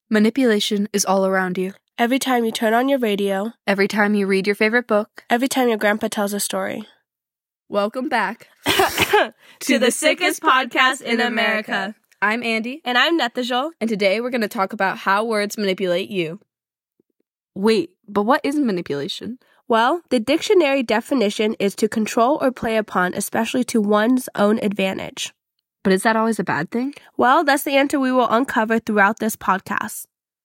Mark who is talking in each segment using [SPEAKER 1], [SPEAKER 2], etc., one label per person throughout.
[SPEAKER 1] Manipulation is all around you.
[SPEAKER 2] Every time you turn on your radio.
[SPEAKER 1] Every time you read your favorite book.
[SPEAKER 2] Every time your grandpa tells a story.
[SPEAKER 1] Welcome back
[SPEAKER 2] to the sickest podcast in America.
[SPEAKER 1] I'm Andy.
[SPEAKER 2] And I'm Nethazel.
[SPEAKER 1] And today we're going to talk about how words manipulate you. Wait, but what is manipulation?
[SPEAKER 2] Well, the dictionary definition is to control or play upon, especially to one's own advantage.
[SPEAKER 1] But is that always a bad thing?
[SPEAKER 2] Well, that's the answer we will uncover throughout this podcast.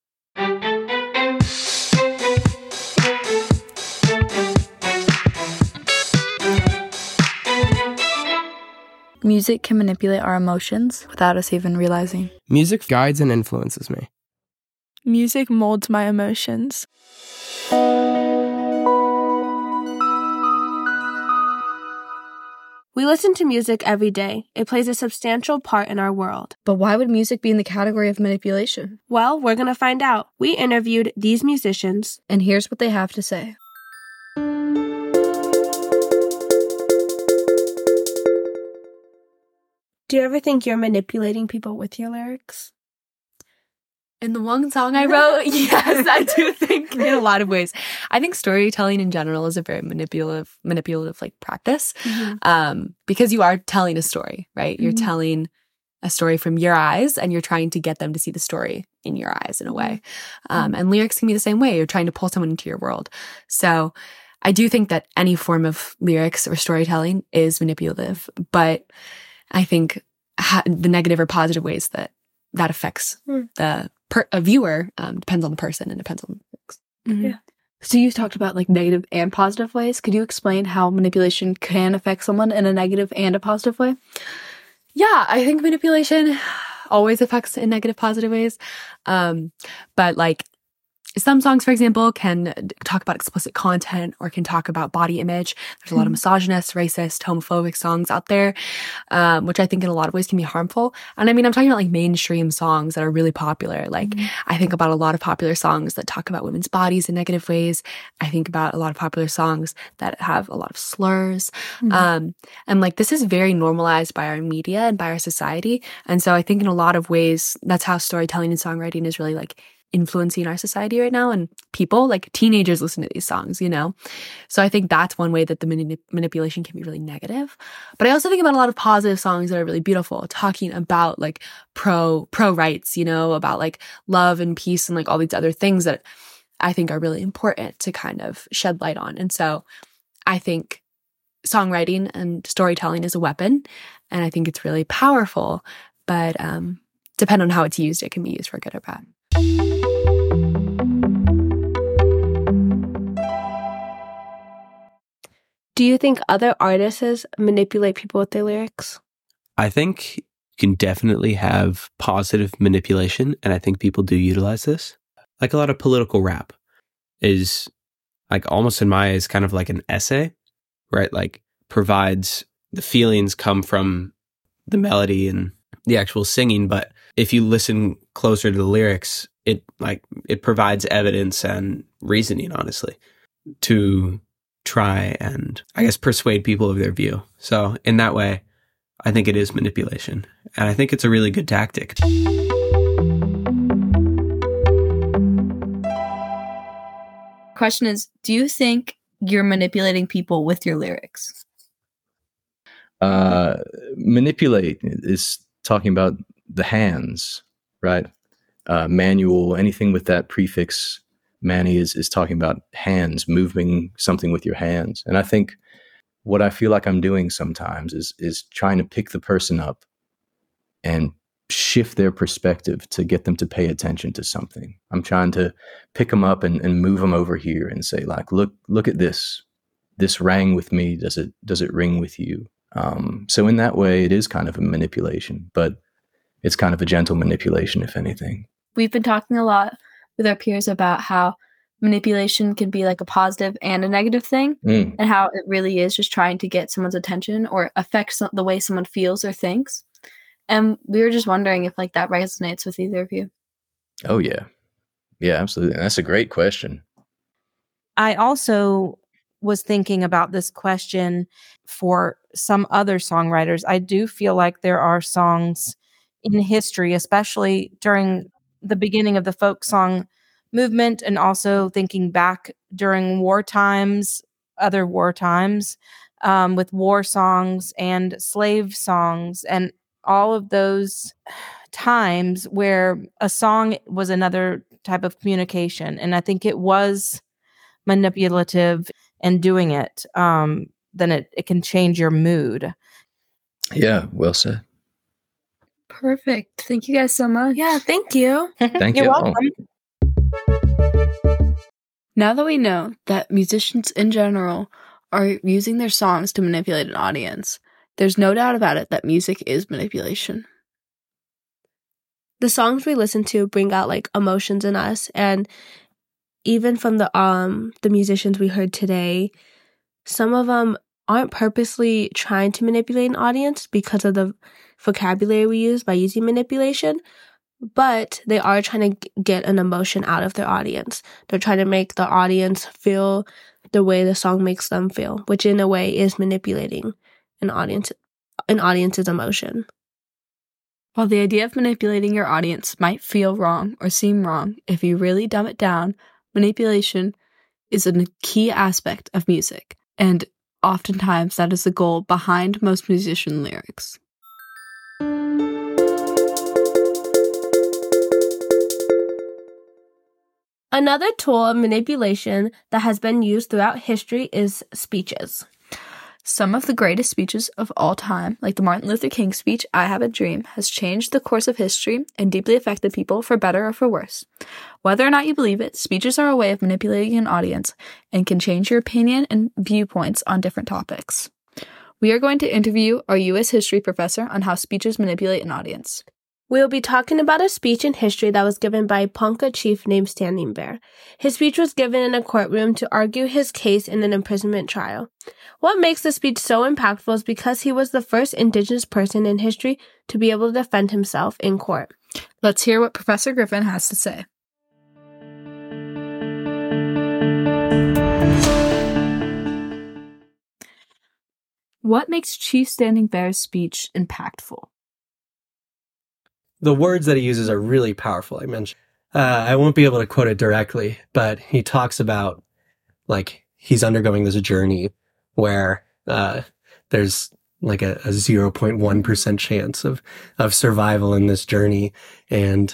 [SPEAKER 1] Music can manipulate our emotions without us even realizing.
[SPEAKER 3] Music guides and influences me.
[SPEAKER 4] Music molds my emotions.
[SPEAKER 2] We listen to music every day. It plays a substantial part in our world.
[SPEAKER 1] But why would music be in the category of manipulation?
[SPEAKER 2] Well, we're going to find out. We interviewed these musicians.
[SPEAKER 1] And here's what they have to say.
[SPEAKER 2] Do you ever think you're manipulating people with your lyrics?
[SPEAKER 5] In the one song I wrote, yes, I do think in a lot of ways. I think storytelling in general is a very manipulative like practice, because you are telling a story, right? You're telling a story from your eyes, and you're trying to get them to see the story in your eyes in a way. And lyrics can be the same way. You're trying to pull someone into your world. So I do think that any form of lyrics or storytelling is manipulative, but I think the negative or positive ways that affects a viewer depends on the person and depends on the lyrics.
[SPEAKER 1] Mm-hmm. Yeah. So you've talked about like negative and positive ways. Could you explain how manipulation can affect someone in a negative and a positive way?
[SPEAKER 5] Yeah, I think manipulation always affects in negative, positive ways. But like some songs, for example, can talk about explicit content or can talk about body image. There's a lot of misogynist, racist, homophobic songs out there, which I think in a lot of ways can be harmful. And I mean, I'm talking about like mainstream songs that are really popular. Like I think about a lot of popular songs that talk about women's bodies in negative ways. I think about a lot of popular songs that have a lot of slurs. And like this is very normalized by our media and by our society. And so I think in a lot of ways, that's how storytelling and songwriting is really like influencing our society right now, and people like teenagers listen to these songs, you know? So I think that's one way that the manipulation can be really negative. But I also think about a lot of positive songs that are really beautiful, talking about like pro rights, you know, about like love and peace and like all these other things that I think are really important to kind of shed light on. And so I think songwriting and storytelling is a weapon, and I think it's really powerful, but depending on how it's used, it can be used for good or bad.
[SPEAKER 2] Do you think other artists manipulate people with their lyrics?
[SPEAKER 3] I think you can definitely have positive manipulation, and I think people do utilize this. Like a lot of political rap is like almost in my eyes kind of like an essay, right? Like provides the feelings come from the melody and the actual singing, but if you listen closer to the lyrics, it provides evidence and reasoning, honestly, to try and, I guess, persuade people of their view. So in that way, I think it is manipulation. And I think it's a really good tactic.
[SPEAKER 1] Question is, do you think you're manipulating people with your lyrics?
[SPEAKER 6] Manipulate is talking about the hands, right? Manual, anything with that prefix mani is talking about hands, moving something with your hands. And I think what I feel like I'm doing sometimes is trying to pick the person up and shift their perspective to get them to pay attention to something. I'm trying to pick them up and move them over here and say, like, look at this. This rang with me. Does it ring with you? So in that way, it is kind of a manipulation, but it's kind of a gentle manipulation, if anything.
[SPEAKER 1] We've been talking a lot with our peers about how manipulation can be like a positive and a negative thing, and how it really is just trying to get someone's attention or affect the way someone feels or thinks. And we were just wondering if like that resonates with either of you.
[SPEAKER 6] Oh, yeah. Yeah, absolutely. And that's a great question.
[SPEAKER 7] I also was thinking about this question for some other songwriters. I do feel like there are songs in history, especially during the beginning of the folk song movement, and also thinking back during war times, other war times, with war songs and slave songs, and all of those times where a song was another type of communication. And I think it was manipulative in doing it. Then it can change your mood.
[SPEAKER 6] Yeah, well said.
[SPEAKER 1] Perfect. Thank you guys so much.
[SPEAKER 4] Yeah, thank you.
[SPEAKER 6] Thank
[SPEAKER 7] You're
[SPEAKER 6] you.
[SPEAKER 7] welcome.
[SPEAKER 1] Now that we know that musicians in general are using their songs to manipulate an audience, there's no doubt about it that music is manipulation.
[SPEAKER 2] The songs we listen to bring out like emotions in us, and even from the musicians we heard today, some of them aren't purposely trying to manipulate an audience because of the vocabulary we use by using manipulation, but they are trying to get an emotion out of their audience. They're trying to make the audience feel the way the song makes them feel, which in a way is manipulating an audience's emotion.
[SPEAKER 1] While the idea of manipulating your audience might feel wrong or seem wrong, if you really dumb it down, manipulation is a key aspect of music, and oftentimes that is the goal behind most musician lyrics.
[SPEAKER 2] Another tool of manipulation that has been used throughout history is speeches.
[SPEAKER 1] Some of the greatest speeches of all time, like the Martin Luther King speech, "I Have a Dream," has changed the course of history and deeply affected people for better or for worse. Whether or not you believe it, speeches are a way of manipulating an audience and can change your opinion and viewpoints on different topics. We are going to interview our U.S. history professor on how speeches manipulate an audience.
[SPEAKER 2] We will be talking about a speech in history that was given by a Ponca chief named Standing Bear. His speech was given in a courtroom to argue his case in an imprisonment trial. What makes the speech so impactful is because he was the first indigenous person in history to be able to defend himself in court.
[SPEAKER 1] Let's hear what Professor Griffin has to say. What makes Chief Standing Bear's speech impactful?
[SPEAKER 8] The words that he uses are really powerful. I mentioned, I won't be able to quote it directly, but he talks about like he's undergoing this journey where there's like a 0.1% chance of survival in this journey, and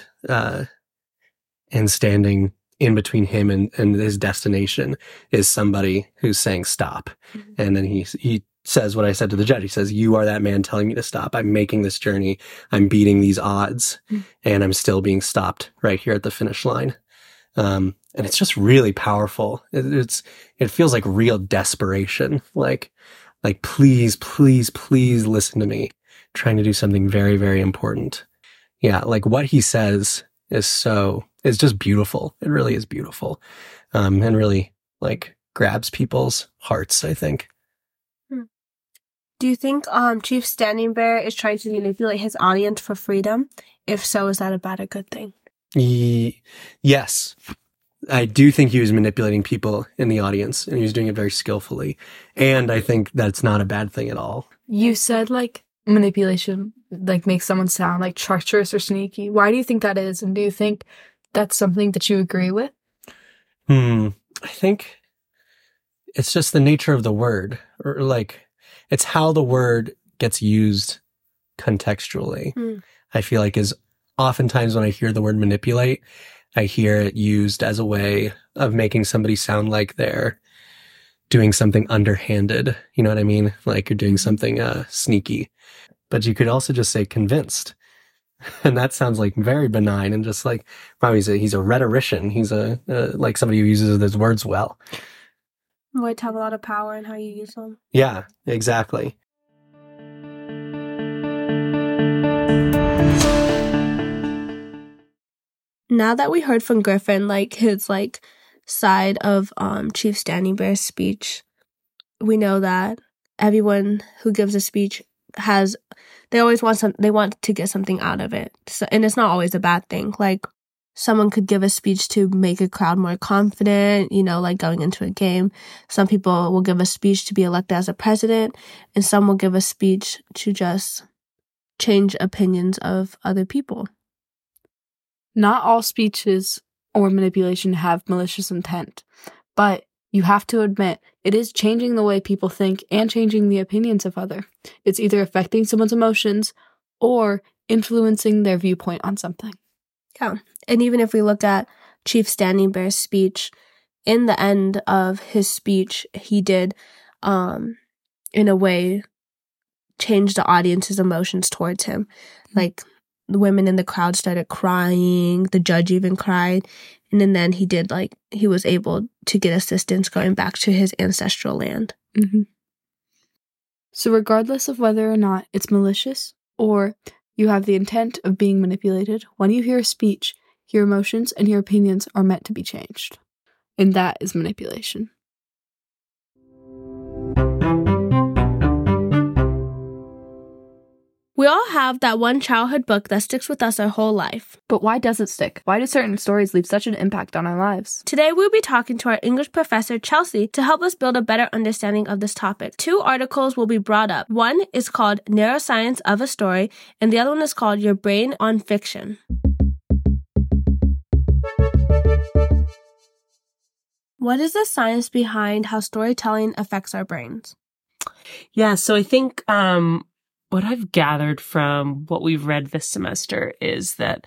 [SPEAKER 8] standing in between him and his destination is somebody who's saying stop. Mm-hmm. And then he says what I said to the judge. He says, "You are that man telling me to stop. I'm making this journey. I'm beating these odds, and I'm still being stopped right here at the finish line." And it's just really powerful. It feels like real desperation. Like please, please, please listen to me. Trying to do something very, very important. Yeah, like what he says is just beautiful. It really is beautiful, and really like grabs people's hearts, I think.
[SPEAKER 2] Do you think Chief Standing Bear is trying to manipulate his audience for freedom? If so, is that a bad or good thing?
[SPEAKER 8] Yes. I do think he was manipulating people in the audience, and he was doing it very skillfully. And I think that's not a bad thing at all.
[SPEAKER 1] You said like manipulation like makes someone sound like treacherous or sneaky. Why do you think that is? And do you think that's something that you agree with?
[SPEAKER 8] I think it's just the nature of the word, or like it's how the word gets used contextually. I feel like is oftentimes when I hear the word manipulate, I hear it used as a way of making somebody sound like they're doing something underhanded. You know what I mean? Like you're doing something sneaky. But you could also just say convinced. And that sounds like very benign and just like, wow, he's a rhetorician. He's like somebody who uses his words well.
[SPEAKER 2] Words have a lot of power in how you use them.
[SPEAKER 8] Yeah, exactly.
[SPEAKER 2] Now that we heard from Griffin, like his like side of Chief Standing Bear's speech, we know that everyone who gives a speech they always want to get something out of it. So, and it's not always a bad thing. Like someone could give a speech to make a crowd more confident, like going into a game. Some people will give a speech to be elected as a president, and some will give a speech to just change opinions of other people.
[SPEAKER 1] Not all speeches or manipulation have malicious intent, but you have to admit it is changing the way people think and changing the opinions of others. It's either affecting someone's emotions or influencing their viewpoint on something.
[SPEAKER 2] Yeah. And even if we look at Chief Standing Bear's speech, in the end of his speech, he did, in a way, change the audience's emotions towards him. Like, the women in the crowd started crying, the judge even cried, and then he was able to get assistance going back to his ancestral land.
[SPEAKER 1] Mm-hmm. So regardless of whether or not it's malicious or you have the intent of being manipulated, when you hear a speech, your emotions and your opinions are meant to be changed. And that is manipulation.
[SPEAKER 2] We all have that one childhood book that sticks with us our whole life.
[SPEAKER 1] But why does it stick? Why do certain stories leave such an impact on our lives?
[SPEAKER 2] Today, we'll be talking to our English professor, Chelsea, to help us build a better understanding of this topic. 2 articles will be brought up. One is called Neuroscience of a Story, and the other one is called Your Brain on Fiction. What is the science behind how storytelling affects our brains?
[SPEAKER 9] Yeah, so I think what I've gathered from what we've read this semester is that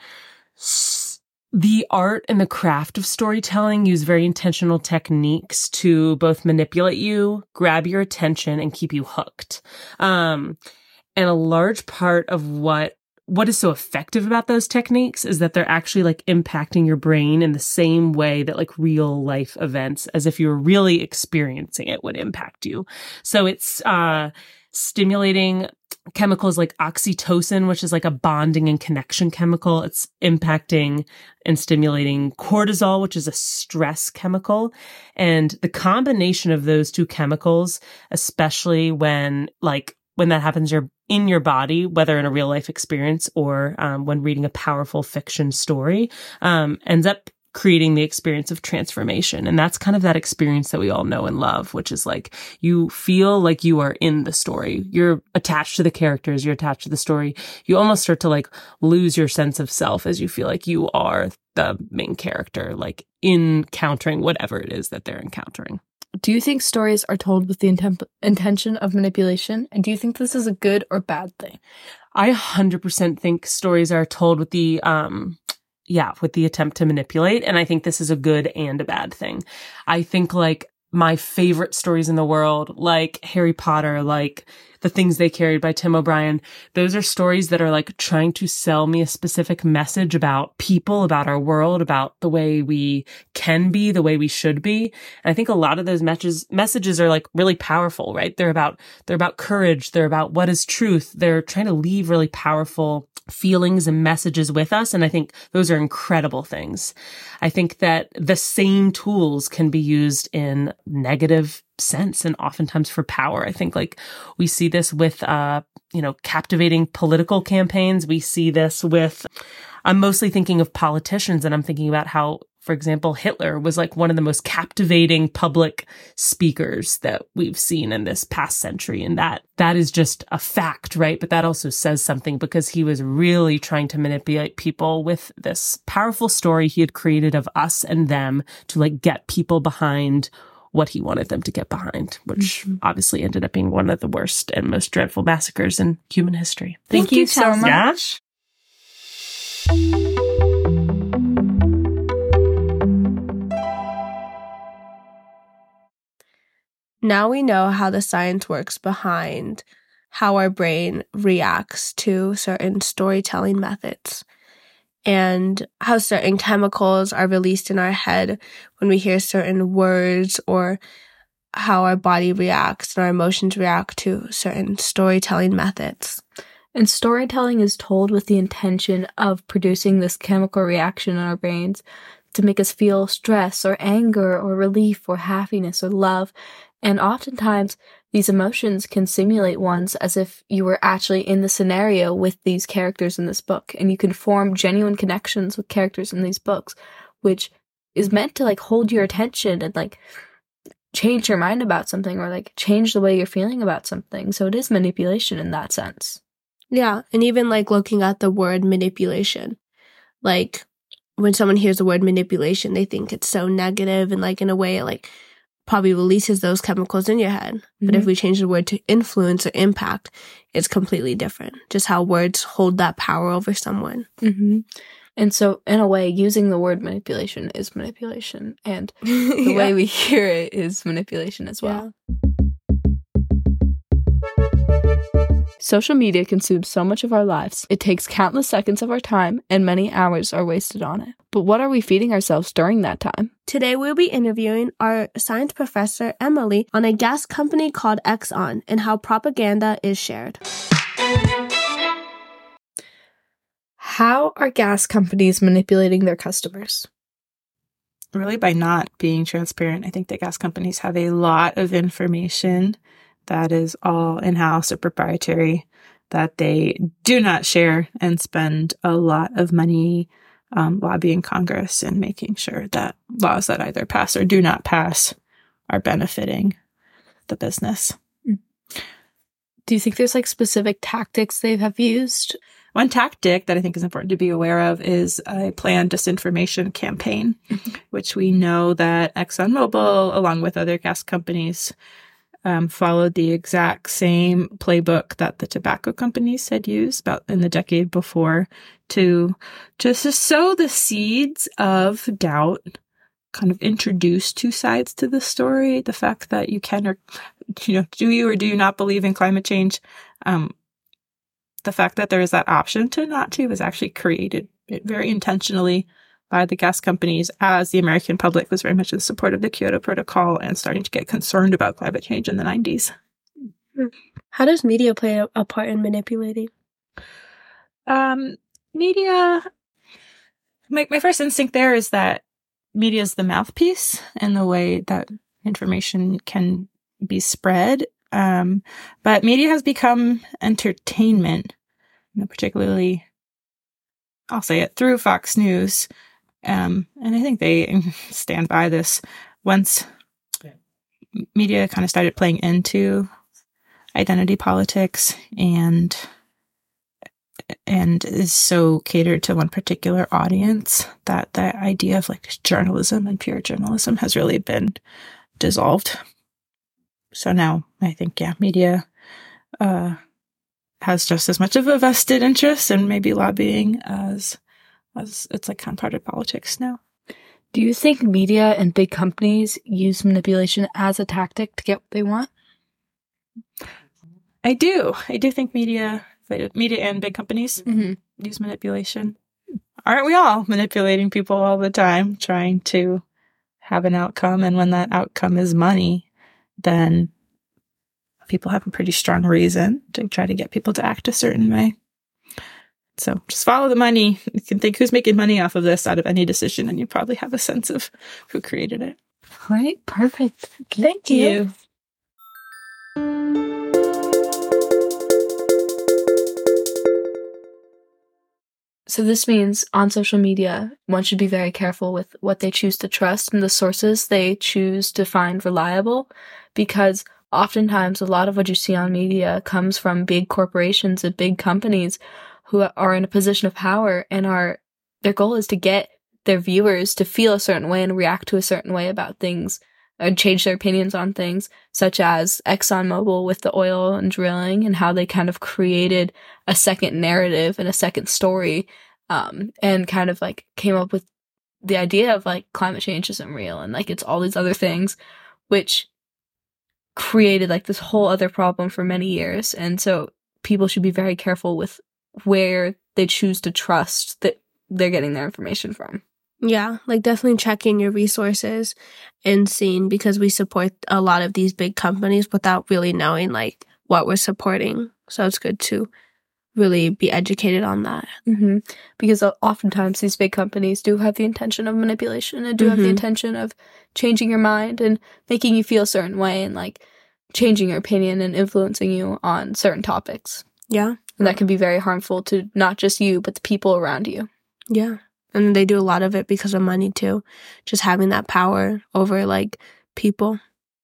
[SPEAKER 9] the art and the craft of storytelling use very intentional techniques to both manipulate you, grab your attention, and keep you hooked. And a large part of what is so effective about those techniques is that they're actually like impacting your brain in the same way that like real life events, as if you were really experiencing it, would impact you. So it's stimulating chemicals like oxytocin, which is like a bonding and connection chemical. It's impacting and stimulating cortisol, which is a stress chemical. And the combination of those 2 chemicals, especially when that happens in your body, whether in a real life experience or when reading a powerful fiction story, ends up creating the experience of transformation. And that's kind of that experience that we all know and love, which is like you feel like you are in the story. You're attached to the characters. You're attached to the story. You almost start to like lose your sense of self as you feel like you are the main character, like encountering whatever it is that they're encountering.
[SPEAKER 1] Do you think stories are told with the intention of manipulation? And do you think this is a good or bad thing?
[SPEAKER 9] I 100% think stories are told with the attempt to manipulate. And I think this is a good and a bad thing. I think like my favorite stories in the world, like Harry Potter, like The Things They Carried by Tim O'Brien, those are stories that are like trying to sell me a specific message about people, about our world, about the way we can be, the way we should be. And I think a lot of those messages are like really powerful, right? They're about courage. They're about what is truth. They're trying to leave really powerful feelings and messages with us. And I think those are incredible things. I think that the same tools can be used in negative sense and oftentimes for power. I think like we see this with, captivating political campaigns. We see this with, I'm mostly thinking of politicians, and I'm thinking about how, for example, Hitler was like one of the most captivating public speakers that we've seen in this past century. And that is just a fact, right? But that also says something because he was really trying to manipulate people with this powerful story he had created of us and them to like get people behind what he wanted them to get behind, which obviously ended up being one of the worst and most dreadful massacres in human history.
[SPEAKER 1] Thank you so much.
[SPEAKER 2] Now we know how the science works behind how our brain reacts to certain storytelling methods and how certain chemicals are released in our head when we hear certain words, or how our body reacts and our emotions react to certain storytelling methods.
[SPEAKER 1] And storytelling is told with the intention of producing this chemical reaction in our brains to make us feel stress or anger or relief or happiness or love. And oftentimes, these emotions can simulate ones as if you were actually in the scenario with these characters in this book. And you can form genuine connections with characters in these books, which is meant to like hold your attention and like change your mind about something, or like change the way you're feeling about something. So it is manipulation in that sense.
[SPEAKER 2] Yeah. And even like looking at the word manipulation, like when someone hears the word manipulation, they think it's so negative, and like in a way it like probably releases those chemicals in your head. Mm-hmm. But if we change the word to influence or impact, it's completely different. Just how words hold that power over someone.
[SPEAKER 1] Mm-hmm. And so, in a way, using the word manipulation is manipulation. And the way we hear it is manipulation as well. Yeah. Social media consumes so much of our lives. It takes countless seconds of our time, and many hours are wasted on it. But what are we feeding ourselves during that time?
[SPEAKER 2] Today, we'll be interviewing our science professor, Emily, on a gas company called Exxon and how propaganda is shared.
[SPEAKER 1] How are gas companies manipulating their customers?
[SPEAKER 10] Really by not being transparent. I think that gas companies have a lot of information that is all in-house or proprietary that they do not share, and spend a lot of money lobbying Congress and making sure that laws that either pass or do not pass are benefiting the business.
[SPEAKER 1] Do you think there's like specific tactics they have used?
[SPEAKER 10] One tactic that I think is important to be aware of is a planned disinformation campaign, which we know that ExxonMobil, along with other gas companies, followed the exact same playbook that the tobacco companies had used about in the decade before to just sow the seeds of doubt, kind of introduce two sides to the story. The fact that you can, or, do you or do you not believe in climate change? The fact that there is that option to not to was actually created very intentionally by the gas companies, as the American public was very much in support of the Kyoto Protocol and starting to get concerned about climate change in the 90s.
[SPEAKER 2] How does media play a part in manipulating?
[SPEAKER 10] Media, my first instinct there is that media is the mouthpiece in the way that information can be spread. But media has become entertainment, particularly, I'll say it, through Fox News. And I think they stand by this. Once media kind of started playing into identity politics and is so catered to one particular audience that the idea of like journalism and pure journalism has really been dissolved. So now I think, media has just as much of a vested interest in maybe lobbying as it's like kind of part of politics now.
[SPEAKER 1] Do you think media and big companies use manipulation as a tactic to get what they want?
[SPEAKER 10] I do think media and big companies use manipulation. Aren't we all manipulating people all the time, trying to have an outcome? And when that outcome is money, then people have a pretty strong reason to try to get people to act a certain way. So just follow the money. You can think who's making money off of this out of any decision, and you probably have a sense of who created it.
[SPEAKER 1] All right, perfect. Thank you. So this means on social media, one should be very careful with what they choose to trust and the sources they choose to find reliable, because oftentimes a lot of what you see on media comes from big corporations and big companies who are in a position of power, and their goal is to get their viewers to feel a certain way and react to a certain way about things and change their opinions on things, such as ExxonMobil with the oil and drilling and how they kind of created a second narrative and a second story, and kind of like came up with the idea of like climate change isn't real and like it's all these other things, which created like this whole other problem for many years. And so people should be very careful with where they choose to trust that they're getting their information from.
[SPEAKER 2] Yeah, like definitely checking your resources and seeing, because we support a lot of these big companies without really knowing like what we're supporting. So it's good to really be educated on that.
[SPEAKER 1] Mm-hmm. Because oftentimes these big companies do have the intention of manipulation and do have the intention of changing your mind and making you feel a certain way and like changing your opinion and influencing you on certain topics.
[SPEAKER 2] Yeah.
[SPEAKER 1] And that can be very harmful to not just you, but the people around you.
[SPEAKER 2] Yeah. And they do a lot of it because of money too. Just having that power over like people.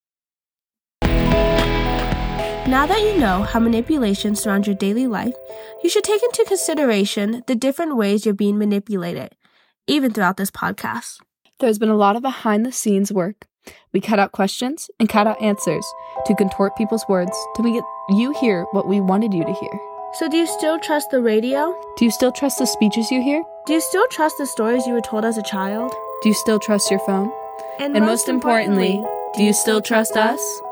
[SPEAKER 2] Now that you know how manipulation surrounds your daily life, you should take into consideration the different ways you're being manipulated. even throughout this podcast.
[SPEAKER 4] There's been a lot of behind-the-scenes work. We cut out questions and cut out answers to contort people's words to make you hear what we wanted you to hear.
[SPEAKER 2] So do you still trust the radio?
[SPEAKER 4] Do you still trust the speeches you hear?
[SPEAKER 2] Do you still trust the stories you were told as a child?
[SPEAKER 4] Do you still trust your phone?
[SPEAKER 2] And
[SPEAKER 4] most importantly, do you still trust us?